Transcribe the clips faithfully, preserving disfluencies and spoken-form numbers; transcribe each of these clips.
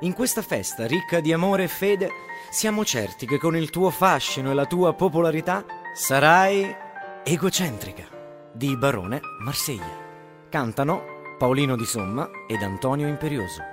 In questa festa ricca di amore e fede, siamo certi che con il tuo fascino e la tua popolarità sarai egocentrica, di Barone Marsiglia. Cantano Paolino Di Somma ed Antonio Imperioso.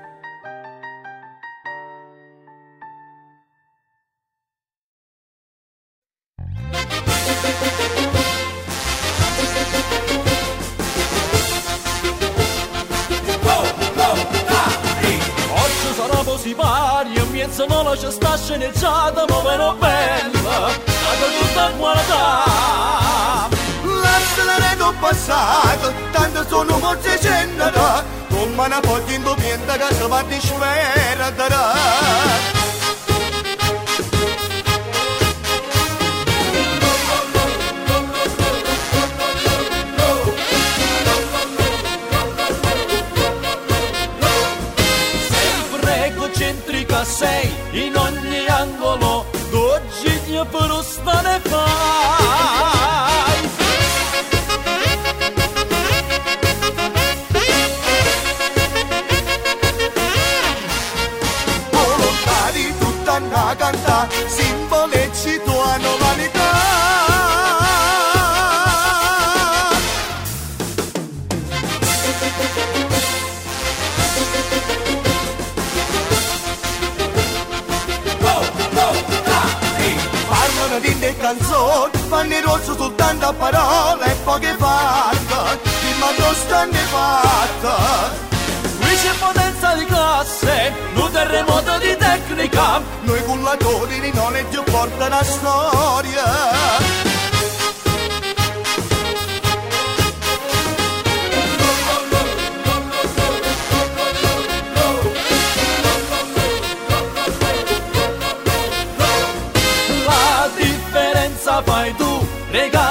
Si pari e mezzo non la c'è sta sceneggiata ma meno bella la tutta qualità lasciala non passato tanto sono forse cenere come una porta indopienta che si va di sfera egocentrica sei in ogni angolo d'oggi ti frusta ne fai volontà di tutta una cantà simboleggi tua novità. Dinte canzoni, fanno il rosso soltanto a parole e poche fatte, il matto stanno fatta. Qui c'è potenza di classe, un terremoto di tecnica, noi cullatori di non è più forte la storia. Fai tu, regalo